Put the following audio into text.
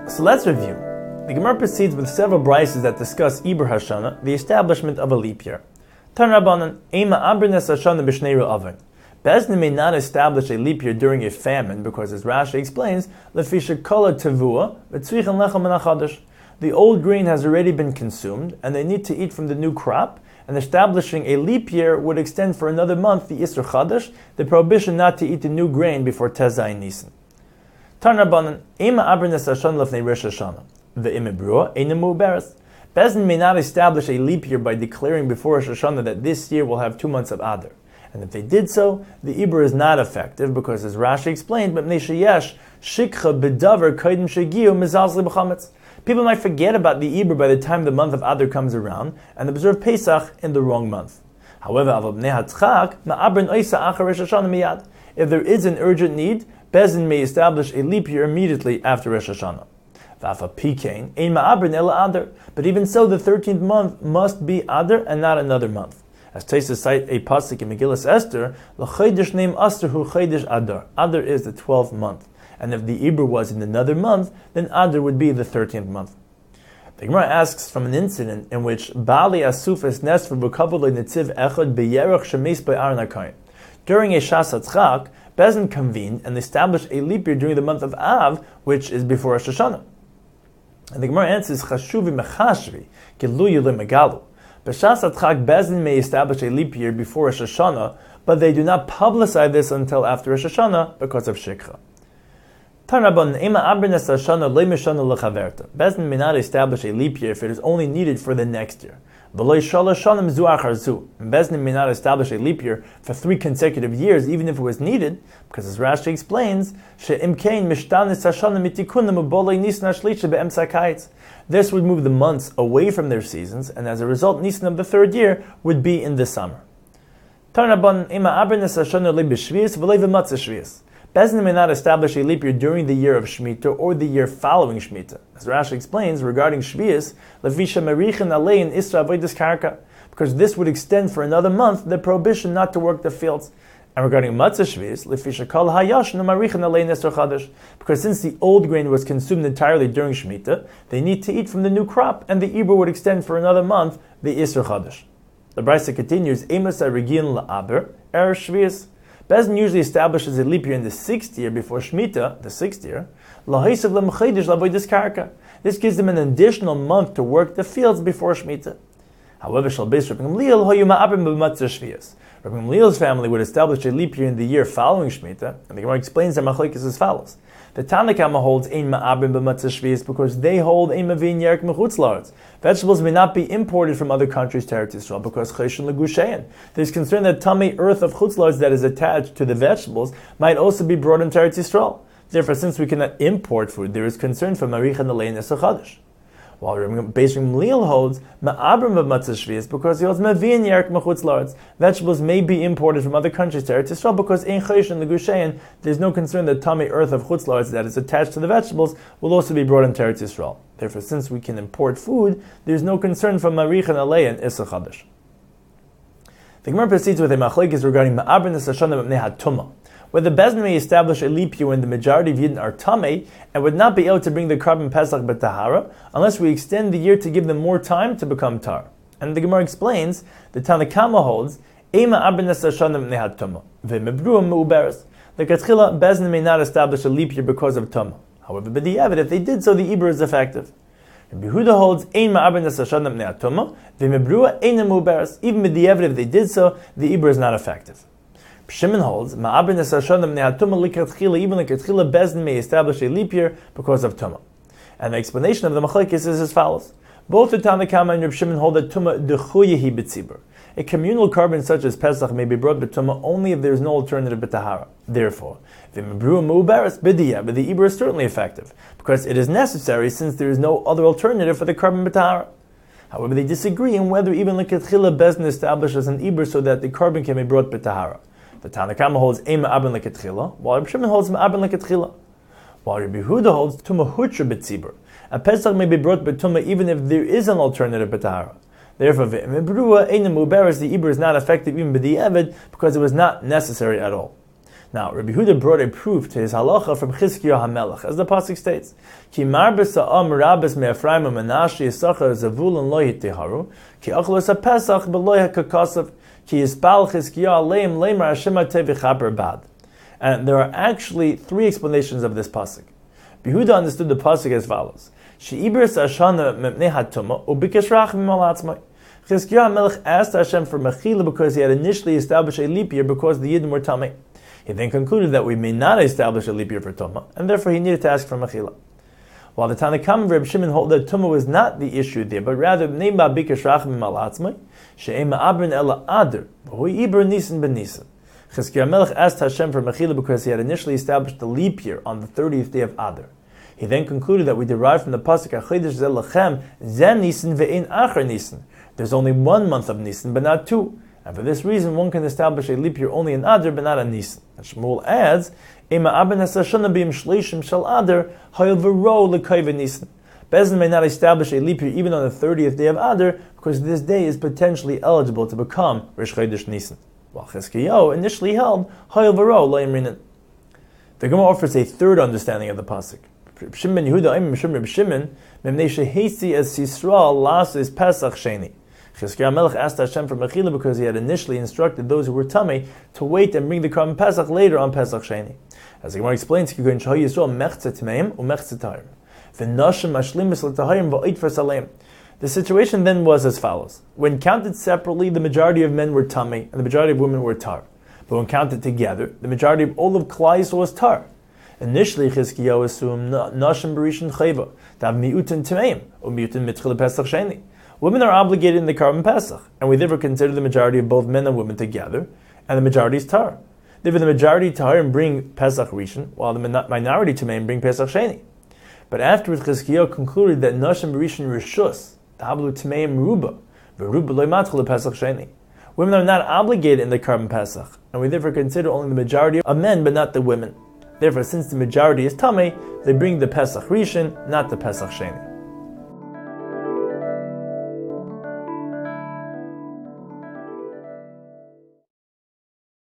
So let's review. The Gemara proceeds with several brises that discuss Iber Hashana, the establishment of a leap year. Tan Rabbanan, Ema Abrines Hashana B'Shnei Ru'avin. Bezdin may not establish a leap year during a famine because, as Rashi explains, Lefisha Kala Tavua, V'tzrichen Lechem Min HaChadosh. The old grain has already been consumed, and they need to eat from the new crop, and establishing a leap year would extend for another month the Isser Chadash, the prohibition not to eat the new grain before Tezai Nisan. Tan Rabbanan, Ema Abrines Hashana Lefnei Rosh Hashanah. Ve'im Brua Einem Mu'beres. Bezdin may not establish a leap year by declaring before Rosh Hashanah that this year will have 2 months of Adar. And if they did so, the Iber is not effective because, as Rashi explained, people might forget about the Iber by the time the month of Adar comes around and observe Pesach in the wrong month. However, if there is an urgent need, Bezdin may establish a leap year immediately after Rosh Hashanah. But even so, the 13th month must be Adar and not another month. As Tosfos cite a pasuk in Megillas Esther, l'chodesh name Esther hu chodesh Adar. Adar is the 12th month, and if the Iber was in another month, then Adar would be the 13th month. The Gemara asks from an incident in which Bali Asufas Nesfer b'kavod le'netziv echad b'yerach shemes b'Aaron HaKohen. During a Shas HaTzchak, Bezdin convened and established a leap year during the month of Av, which is before Rosh Hashanah. And the Gemara answers, Chashuvi mechashvi, giluyu le'megalu. B'shas HaTzchak, Bezdin may establish a leap year before Rosh Hashanah, but they do not publicize this until after Rosh Hashanah because of Shikha. Tan Rabbanan, Ema Abrines Hashana le'mishana lechaverta. Bezdin may not establish a leap year if it is only needed for the next year. Bezdin may not establish a leap year for 3 consecutive years, even if it was needed, because as Rashi explains, this would move the months away from their seasons, and as a result, Nisan of the 3rd year would be in the summer. Bezdin may not establish a leap year during the year of Shemitah or the year following Shemitah. As Rashi explains regarding Shvius, Levisha Merichin Alein Isra Avodas Karka, because this would extend for another month the prohibition not to work the fields. And regarding Matzah Shvius, Lefisha Kol Hayashnu Marichin Alein Isra Chadash, because since the old grain was consumed entirely during Shemitah, they need to eat from the new crop, and the Iber would extend for another month the Isra Chadash. The Brisa continues, Emes Arigin La'aber Er Shvius. Bezdin usually establishes a leap year in the 6th year before Shemitah, the 6th year. This gives them an additional month to work the fields before Shemitah. However, Rabbi Gamliel's family would establish a leap year in the year following Shemitah, and the Gemara explains that Machlokes is as follows. The Tanna Kama holds ein ma'abrim b'matzah shvius because they hold ein mavin yerek mechutz la'aretz. Vegetables may not be imported from other countries to Eretz Yisrael because cheshen legushein. There's concern that tummy earth of chutz la'aretz that is attached to the vegetables might also be brought into Eretz Yisrael. Therefore, since we cannot import food, there is concern for marichan alein esach chadash. While Beis Gamliel holds ma'abrim b'matzah shvius because he holds mavin yerek mechutz la'aretz. Vegetables may be imported from other countries to Eretz Yisrael because ein cheshen legushein. There's no concern that tummy earth of chutz la'aretz that is attached to the vegetables will also be brought into Eretz Yisrael. Therefore, since we can import food, there's no concern for marichan alein esach chadash. The Gemara proceeds with a machlekes regarding ma'abrim Hashana b'nei hatumah, whether Bezdin may establish a leap year when the majority of Yidden are tamei and would not be able to bring the carbon Pesach b'tahara unless we extend the year to give them more time to become tar. And the Gemara explains, the Tanna Kama holds, Ema Abrines Hashana b'nei hatumah, ve'mebrua me'uberes. The Katchila, Bezdin may not establish a leap year because of tumah. However, b'diavad, if they did so, the Iber is effective. Rabbi Yehuda holds, Ema Abrines Hashana b'nei hatumah, ve'mebrua eina me'uberes. Even b'diavad, if they did so, the Iber is not effective. Shimon holds, even Bezdin may establish a leap year because of Tumah. And the explanation of the Machlekes is as follows. Both the Tanna Kama and Reb Shimon hold that Tumah dechuyehi b'tzibur. A communal carbon such as Pesach may be brought b'Tumah only if there is no alternative b'Tahara. Therefore, but the Iber is certainly effective, because it is necessary since there is no other alternative for the carbon b'Tahara. However, they disagree on whether even L'Katchila Bezdin establishes an Iber so that the carbon can be brought b'Tahara. The Tanna Kama holds ein ma'abrin lekatchila, while Reb Shimon holds ma'abrin lekatchila. While Rabbi Yehuda holds tumah hutra b'tzibur. A Pesach may be brought b'tumah even if there is an alternative b'tahara. Therefore, ve'mebrua ein mu'beres, the Iber is not effective even b'di'evid because it was not necessary at all. Now, Rabbi Yehuda brought a proof to his halacha from Chizkiyahu HaMelech, as the pasuk states, "Ki marbes ha'am rabes me'Ephraim u'Menashe Yisachar Zavulun lo yiteharu, ki achlos ha'Pesach b'lo ha'kakasav, ki yispal Chizkiyahu aleim leimar Hashem hatei v'chaber bad." And there are actually three explanations of this pasuk. Yehuda understood the pasuk as follows: She'ibris Ashana mepnei hatuma ubikesh rachmim al atzmai. Chizkiyahu HaMelech asked Hashem for mechila because he had initially established a leap year because the Yidden were tamei. He then concluded that we may not establish a leap year for Tumah, and therefore he needed to ask for Mechila. While the Tanakhama of Reb Shimon hold that Tumah was not the issue there, but rather Bnei Ba'bikesh Rachmim al Atzmai, She'em Ma'abrin Ela Adar, V'hui Iber Nisan ben Nisan. Chizkiyahu HaMelech asked Hashem for Mechila because he had initially established the leap year on the 30th day of Adar. He then concluded that we derive from the pasuk HaChodesh Zeh Lachem Zen Nisan ve'ein Acher Nisan. There's only 1 month of Nisan, but not 2. And for this reason, one can establish a leap year only in Adar, but not in Nisan. And Shmuel adds, Ema Abin Hasashana b'im shleishim shel Adar, hayil v'ro l'kayve Nisan. Bezdin may not establish a leap year even on the 30th day of Adar, because this day is potentially eligible to become Rish Chodesh Nisan. While Chizkiyahu initially held, hayil v'ro l'imrinan. The Gemara offers a third understanding of the pasuk. Shimon ben Yehuda Imam Shimon Shimon memnei shehesi as Yisrael lasis Pesach Sheni. Chizkiyahu HaMelech asked Hashem for Mechila because he had initially instructed those who were Tamei to wait and bring the Korban Pesach later on Pesach Sheni. As the Gemara explains, the situation then was as follows. When counted separately, the majority of men were Tamei and the majority of women were Tar. But when counted together, the majority of all of Klal Yisrael was Tar. Initially, Chizkiyahu assumed Nashim Berishin Chayva, to have Mi'utin Tameim, or Mi'utin Mitchil Pesach Sheni. Women are obligated in the Korban Pesach, and we therefore consider the majority of both men and women together, and the majority is Tar. Therefore, the majority Tar and bring Pesach Rishon, while the minority Tameim bring Pesach Sheni. But afterwards, Chizkiyahu concluded that Nashim Berishin Rishus, the Hablu Tameim Ruba, Veruba Lo Matchil Pesach Sheni. Women are not obligated in the Korban Pesach, and we therefore consider only the majority of men, but not the women. Therefore, since the majority is Tamei, they bring the Pesach Rishon, not the Pesach Sheni.